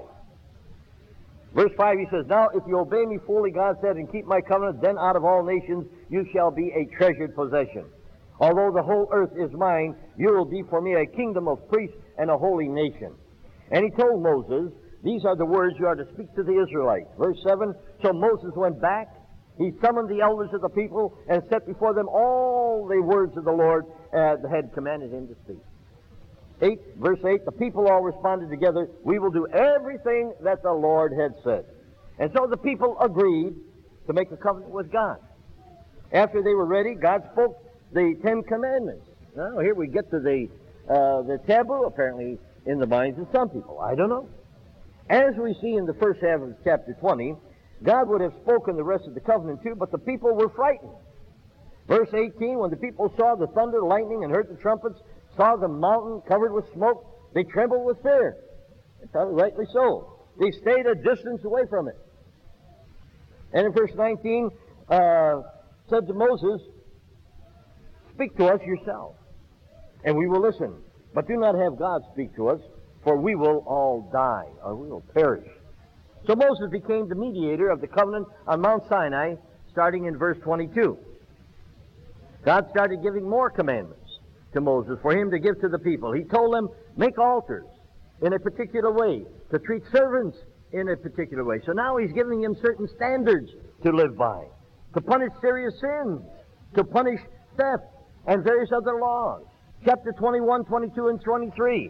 Verse 5, he says, Now if you obey me fully, God said, and keep my covenant, then out of all nations you shall be a treasured possession. Although the whole earth is mine, you will be for me a kingdom of priests and a holy nation. And he told Moses, these are the words you are to speak to the Israelites. Verse 7, so Moses went back. He summoned the elders of the people and set before them all the words of the Lord had commanded him to speak. Verse 8, the people all responded together, we will do everything that the Lord had said. And so the people agreed to make a covenant with God. After they were ready, God spoke the 10 Commandments. Now, here we get to the taboo, apparently, in the minds of some people. I don't know. As we see in the first half of chapter 20, God would have spoken the rest of the covenant too, but the people were frightened. Verse 18, when the people saw the thunder, lightning, and heard the trumpets, saw the mountain covered with smoke, they trembled with fear. And probably rightly so. They stayed a distance away from it. And in verse 19, said to Moses, speak to us yourself, and we will listen. But do not have God speak to us, for we will all die, or we will perish. So Moses became the mediator of the covenant on Mount Sinai, starting in verse 22. God started giving more commandments to Moses for him to give to the people. He told them, make altars in a particular way, to treat servants in a particular way. So now he's giving them certain standards to live by, to punish serious sins, to punish theft, and various other laws. Chapter 21, 22, and 23.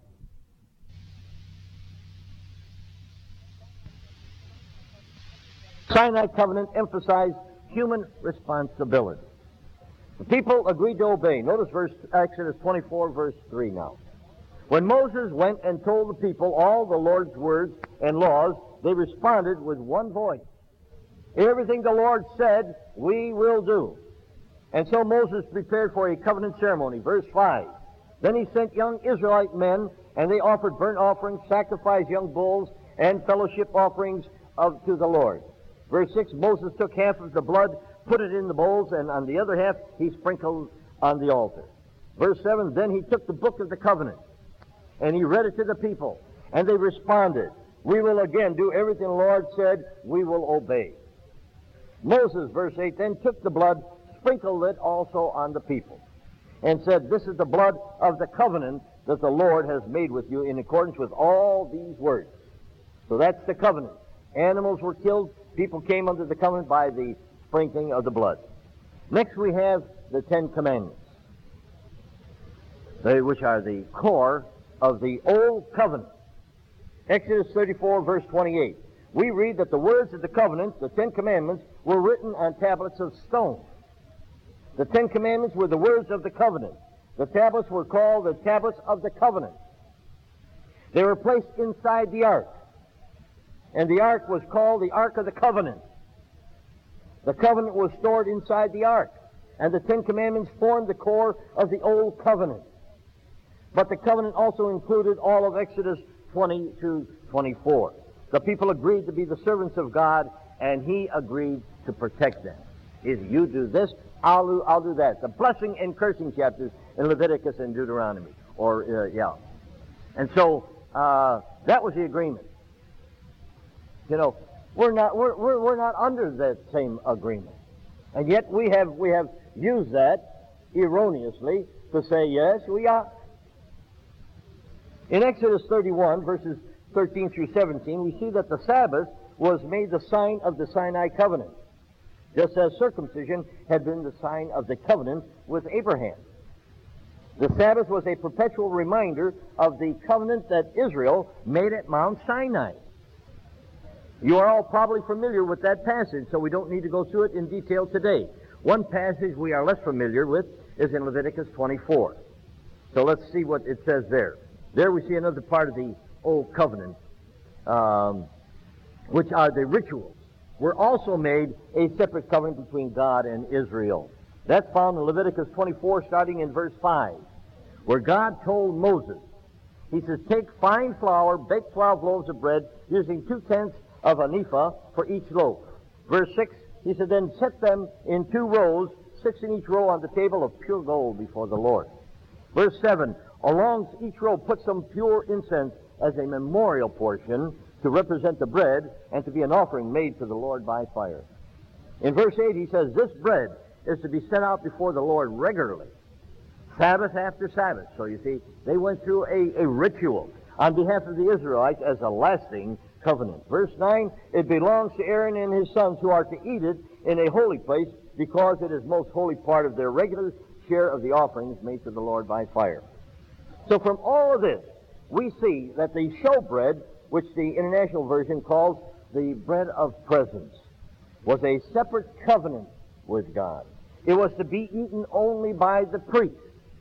Sinai covenant emphasized human responsibility. The people agreed to obey. Notice Exodus 24, verse 3 now. When Moses went and told the people all the Lord's words and laws, they responded with one voice. Everything the Lord said, we will do. And so Moses prepared for a covenant ceremony. Verse 5. Then he sent young Israelite men, and they offered burnt offerings, sacrificed young bulls, and fellowship offerings to the Lord. Verse 6, Moses took half of the blood, put it in the bowls, and on the other half he sprinkled on the altar. Verse 7, then he took the book of the covenant, and he read it to the people, and they responded, we will again do everything the Lord said, we will obey. Moses, verse 8, then took the blood, sprinkled it also on the people, and said, this is the blood of the covenant that the Lord has made with you in accordance with all these words. So that's the covenant. Animals were killed. People came under the covenant by the sprinkling of the blood. Next we have the 10 Commandments, which are the core of the Old Covenant. Exodus 34, verse 28. We read that the words of the covenant, the 10 Commandments, were written on tablets of stone. The 10 Commandments were the words of the covenant. The tablets were called the tablets of the covenant. They were placed inside the ark, and the ark was called the Ark of the Covenant. The covenant was stored inside the ark, and the 10 Commandments formed the core of the Old Covenant. But the covenant also included all of Exodus 20 to 24. The people agreed to be the servants of God and he agreed to protect them. If you do this, I'll do that. The blessing and cursing chapters in Leviticus and Deuteronomy. And so that was the agreement. You know, we're not under that same agreement, and yet we have used that erroneously to say yes, we are. In Exodus 31, verses 13 through 17, we see that the Sabbath was made the sign of the Sinai covenant, just as circumcision had been the sign of the covenant with Abraham. The Sabbath was a perpetual reminder of the covenant that Israel made at Mount Sinai. You are all probably familiar with that passage, so we don't need to go through it in detail today. One passage we are less familiar with is in Leviticus 24. So let's see what it says there. There we see another part of the Old Covenant, which are the rituals, were also made a separate covenant between God and Israel. That's found in Leviticus 24, starting in verse 5, where God told Moses, he says, take fine flour, bake 12 loaves of bread, using 2/10 of an ephah for each loaf. Verse 6, he said, then set them in 2 rows, 6 in each row on the table of pure gold before the Lord. Verse 7, along each row put some pure incense as a memorial portion to represent the bread and to be an offering made to the Lord by fire. In verse 8, he says, this bread is to be set out before the Lord regularly, Sabbath after Sabbath. So you see, they went through a ritual on behalf of the Israelites as a lasting covenant. Verse 9, it belongs to Aaron and his sons who are to eat it in a holy place because it is most holy part of their regular share of the offerings made to the Lord by fire. So from all of this, we see that the showbread, which the International Version calls the bread of presence, was a separate covenant with God. It was to be eaten only by the priest.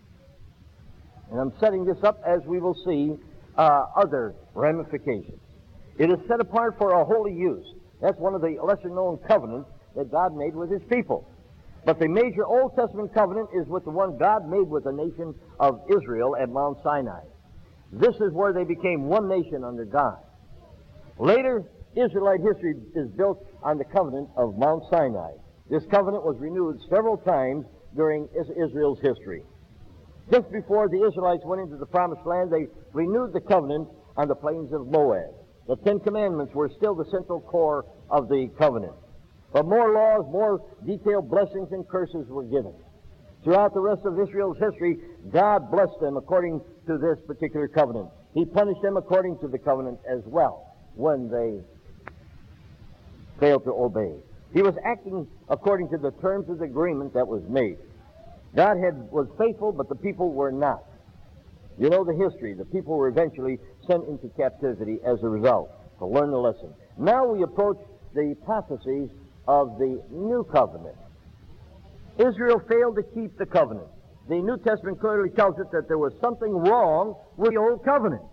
And I'm setting this up as we will see other ramifications. It is set apart for a holy use. That's one of the lesser-known covenants that God made with his people. But the major Old Testament covenant is with the one God made with the nation of Israel at Mount Sinai. This is where they became one nation under God. Later, Israelite history is built on the covenant of Mount Sinai. This covenant was renewed several times during Israel's history. Just before the Israelites went into the Promised Land, they renewed the covenant on the plains of Moab. The 10 Commandments were still the central core of the covenant. But more laws, more detailed blessings and curses were given. Throughout the rest of Israel's history, God blessed them according to this particular covenant. He punished them according to the covenant as well when they failed to obey. He was acting according to the terms of the agreement that was made. God was faithful, but the people were not. You know the history. The people were eventually sent into captivity as a result. So learn the lesson. Now we approach the prophecies of the New Covenant. Israel failed to keep the covenant. The New Testament clearly tells us that there was something wrong with the Old Covenant.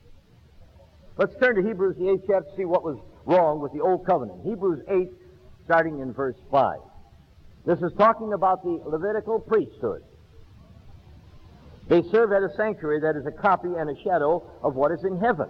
Let's turn to Hebrews, the 8th chapter, to see what was wrong with the Old Covenant. Hebrews 8, starting in verse 5. This is talking about the Levitical priesthood. They serve at a sanctuary that is a copy and a shadow of what is in heaven.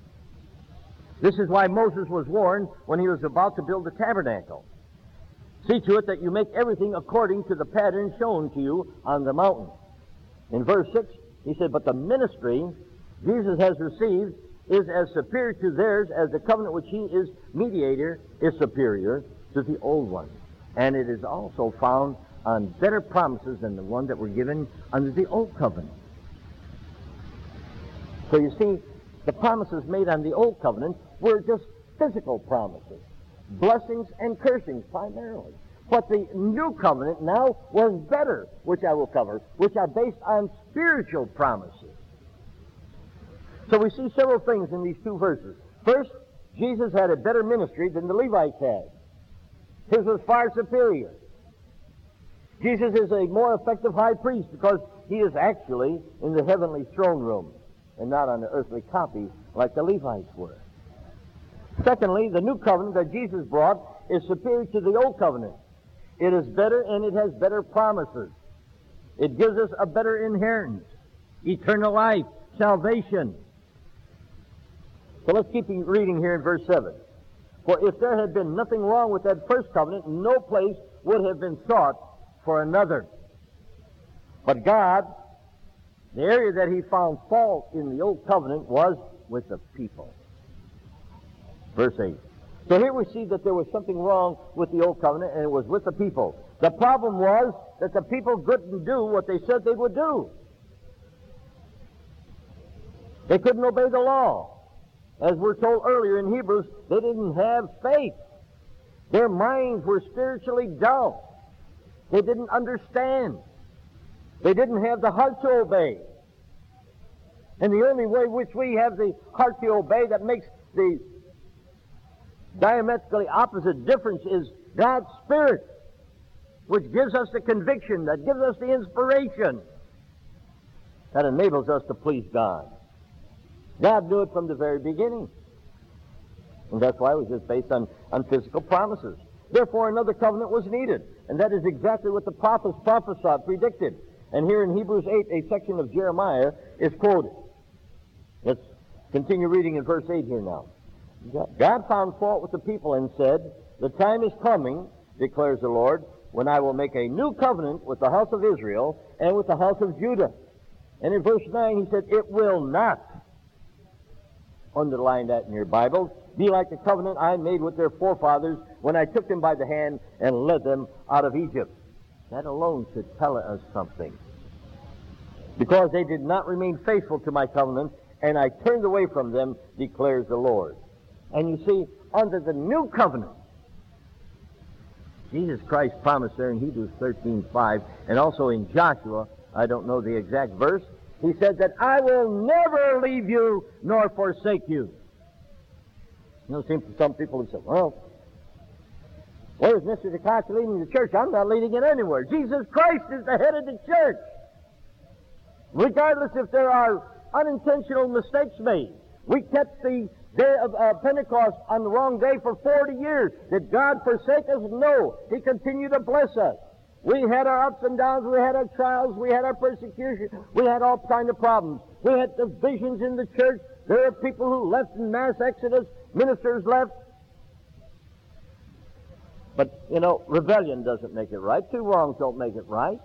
This is why Moses was warned when he was about to build the tabernacle. See to it that you make everything according to the pattern shown to you on the mountain. In verse 6, he said, but the ministry Jesus has received is as superior to theirs as the covenant which he is mediator is superior to the old one. And it is also found on better promises than the one that were given under the old covenant. So you see, the promises made on the old covenant were just physical promises, blessings and cursings primarily. But the new covenant now was better, which I will cover, which are based on spiritual promises. So we see several things in these two verses. First, Jesus had a better ministry than the Levites had. His was far superior. Jesus is a more effective high priest because he is actually in the heavenly throne room and not on the earthly copy like the Levites were. Secondly, the new covenant that Jesus brought is superior to the old covenant. It is better and it has better promises. It gives us a better inheritance, eternal life, salvation. So let's keep reading here in verse 7. For if there had been nothing wrong with that first covenant, no place would have been sought for another. But God, the area that he found fault in the old covenant was with the people. Verse 8. So here we see that there was something wrong with the old covenant, and it was with the people. The problem was that the people couldn't do what they said they would do. They couldn't obey the law. As we're told earlier in Hebrews, they didn't have faith. Their minds were spiritually dull. They didn't understand. They didn't have the heart to obey. And the only way which we have the heart to obey that makes the diametrically opposite difference is God's Spirit, which gives us the conviction, that gives us the inspiration, that enables us to please God. God knew it from the very beginning. And that's why it was just based on physical promises. Therefore, another covenant was needed. And that is exactly what the prophets prophesied, predicted. And here in Hebrews 8, a section of Jeremiah is quoted. Let's continue reading in verse 8 here now. God found fault with the people and said, "The time is coming, declares the Lord, when I will make a new covenant with the house of Israel and with the house of Judah." And in verse 9 he said, "It will not," underline that in your Bible, "be like the covenant I made with their forefathers when I took them by the hand and led them out of Egypt." That alone should tell us something. "Because they did not remain faithful to my covenant, and I turned away from them, declares the Lord." And you see, under the new covenant, Jesus Christ promised there in Hebrews 13:5, and also in Joshua, I don't know the exact verse, he said that I will never leave you nor forsake you. You know, some people have said, "Well, where's Mr. DeCosta leading the church? I'm not leading it anywhere." Jesus Christ is the head of the church. Regardless if there are unintentional mistakes made. We kept the day of Pentecost on the wrong day for 40 years. Did God forsake us? No. He continued to bless us. We had our ups and downs, we had our trials, we had our persecution, we had all kinds of problems. We had divisions in the church. There are people who left in mass exodus, ministers left. But, you know, rebellion doesn't make it right. Two wrongs don't make it right.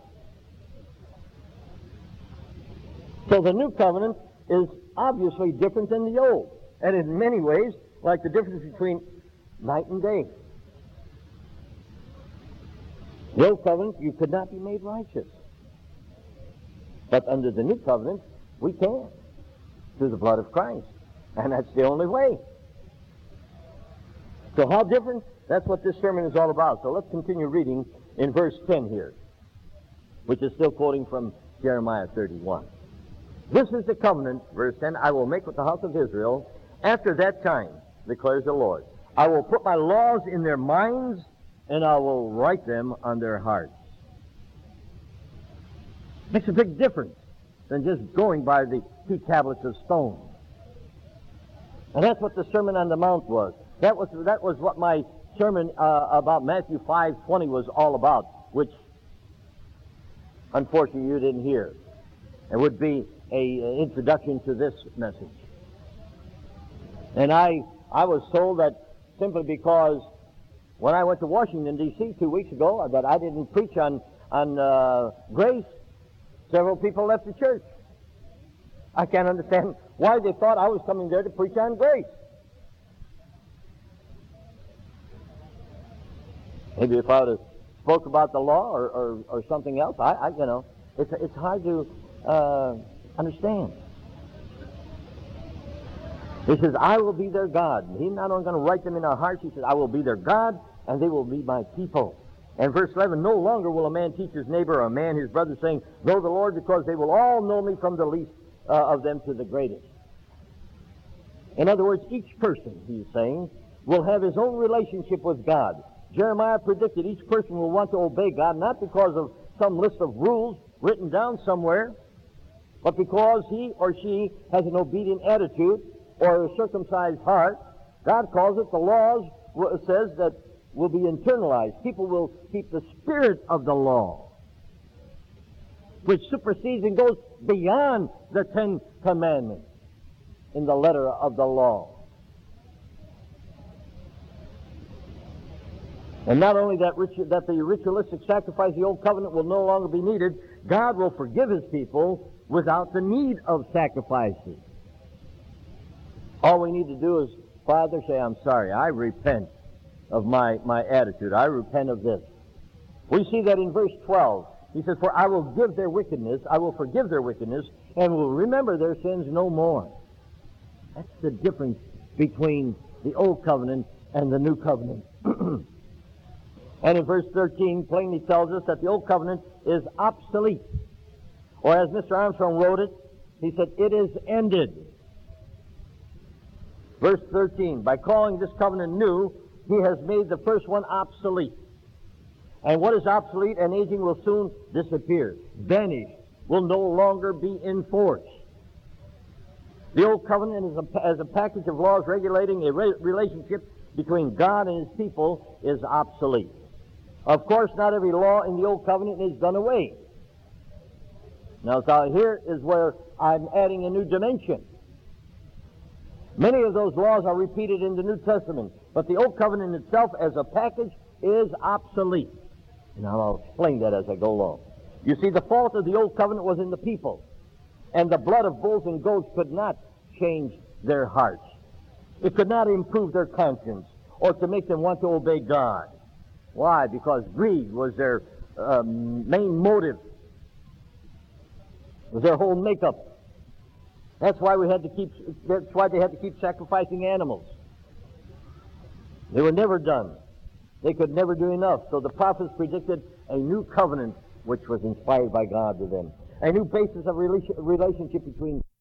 So the new covenant is obviously different than the old. And in many ways, like the difference between night and day. The old covenant, you could not be made righteous. But under the new covenant, we can, through the blood of Christ. And that's the only way. So how different? That's what this sermon is all about. So let's continue reading in verse 10 here, which is still quoting from Jeremiah 31. "This is the covenant," verse 10, "I will make with the house of Israel after that time, declares the Lord. I will put my laws in their minds, and I will write them on their hearts." Makes a big difference than just going by the 2 tablets of stone. And that's what the Sermon on the Mount was. That was what my sermon about Matthew 5:20 was all about, which unfortunately you didn't hear. It would be an introduction to this message. And I was told that simply because when I went to Washington, D.C. 2 weeks ago, that I didn't preach on grace, several people left the church. I can't understand why they thought I was coming there to preach on grace. Maybe if I would have spoke about the law or something else, it's hard to understand. He says, "I will be their God." He's not only going to write them in our hearts, he says, "I will be their God, and they will be my people." And verse 11, "No longer will a man teach his neighbor or a man his brother, saying, 'Know the Lord,' because they will all know me, from the least of them to the greatest." In other words, each person, he's saying, will have his own relationship with God. Jeremiah predicted each person will want to obey God, not because of some list of rules written down somewhere, but because he or she has an obedient attitude or a circumcised heart. God calls it, the laws says that will be internalized. People will keep the spirit of the law, which supersedes and goes beyond the 10 Commandments in the letter of the law. And not only that the ritualistic sacrifice of the Old Covenant will no longer be needed, God will forgive His people without the need of sacrifices. All we need to do is, Father, say, I'm sorry, I repent of my attitude. I repent of this. We see that in verse 12. He says, for I will forgive their wickedness, and will remember their sins no more. That's the difference between the Old Covenant and the New Covenant. And in verse 13 plainly tells us that the Old Covenant is obsolete. Or as Mr. Armstrong wrote it, he said, it is ended. Verse 13, by calling this covenant new, He has made the first one obsolete. And what is obsolete and aging will soon disappear, vanish, will no longer be in force. The Old Covenant as a package of laws regulating a relationship between God and His people is obsolete. Of course, not every law in the Old Covenant is done away. Now, here is where I'm adding a new dimension. Many of those laws are repeated in the New Testament, but the Old Covenant itself as a package is obsolete. And I'll explain that as I go along. You see, the fault of the Old Covenant was in the people, and the blood of bulls and goats could not change their hearts. It could not improve their conscience or to make them want to obey God. Why? Because greed was their main motive. It was their whole makeup. That's why they had to keep sacrificing animals. They were never done. They could never do enough. So the prophets predicted a new covenant which was inspired by God to them. A new basis of relationship between